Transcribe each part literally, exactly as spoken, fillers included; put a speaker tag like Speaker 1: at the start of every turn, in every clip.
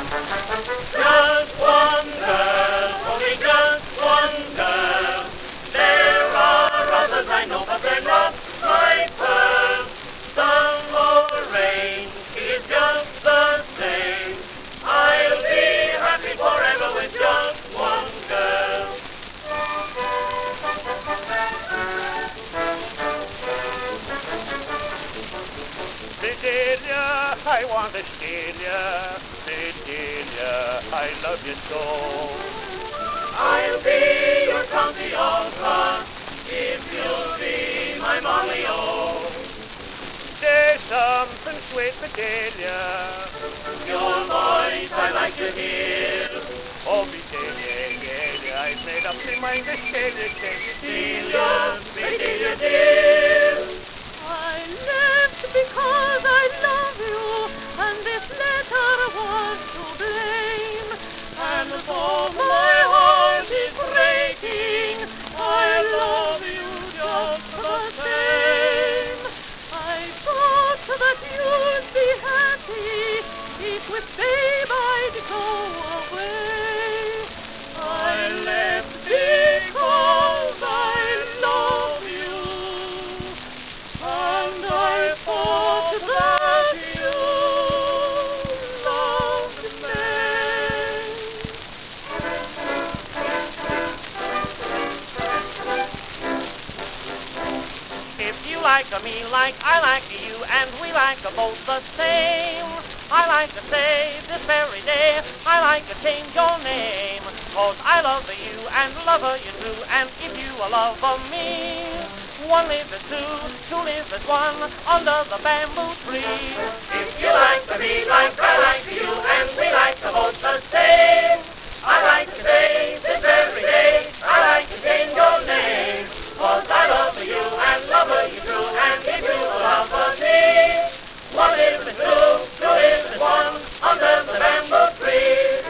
Speaker 1: Just one girl, only just one girl. There are others I know, but they're not like her. Sun or rain, she's just the same. I'll be happy forever with just one girl. Bedelia, I want to steal ya. Bedelia, I love you so. I'll be your County Ulster if you'll be my Molly-O. There's something sweet, Bedelia. Your voice I like to hear. Oh, Bedelia, Bedelia, I've made up my mind to steal you, steal you, Bedelia, dear.
Speaker 2: I left because I love you, and this letter was to blame. And though my heart is breaking, I love you just the same. I thought that you'd be happy if with babe I'd go away. I left because I love you, and I thought that you loved me.
Speaker 1: If you like me like I like you, and we like both the same, I like to say this very day, I like to change your name. Cause I love you and love you too, and if you are love of me, one lives as two, two lives as one, under the bamboo tree. If you like me like I like you, and we like both the same, I like to say this very day, I like to change your name. Cause I love you and love you too, and if you love me, one lives as two, two lives as one, under the bamboo tree.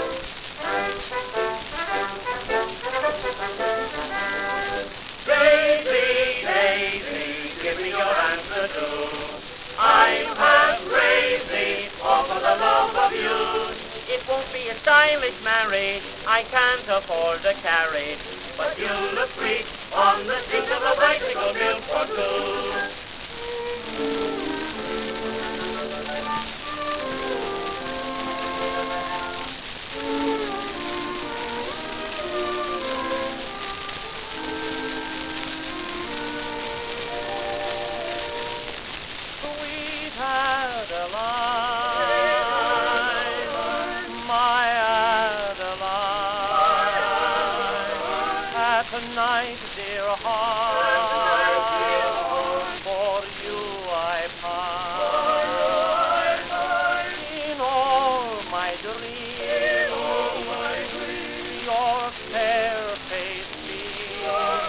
Speaker 1: Daisy, Daisy, give me your answer too. I have crazy all for the love of you. It won't be a stylish marriage, I can't afford a carriage, but you look sweet on the seat of a bicycle built for two. Sweet Adeline, my Adeline, at night, dear heart, for you I pine. In all my dreams, your fair face beams.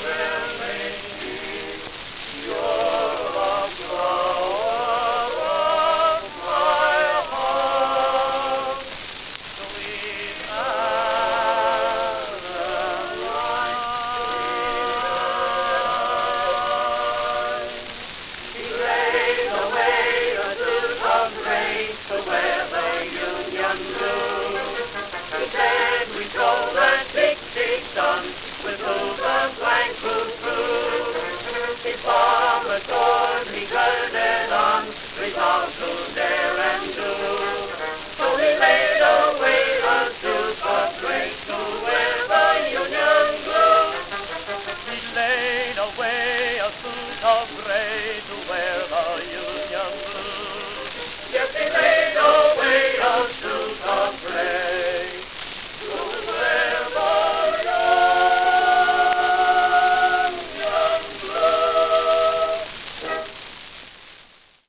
Speaker 1: You're the flower of my heart, sweet Adeline. She laid away a dew of rain to wear the Union blue. She said we drove that big, big sun with who the flag flew through. She saw the door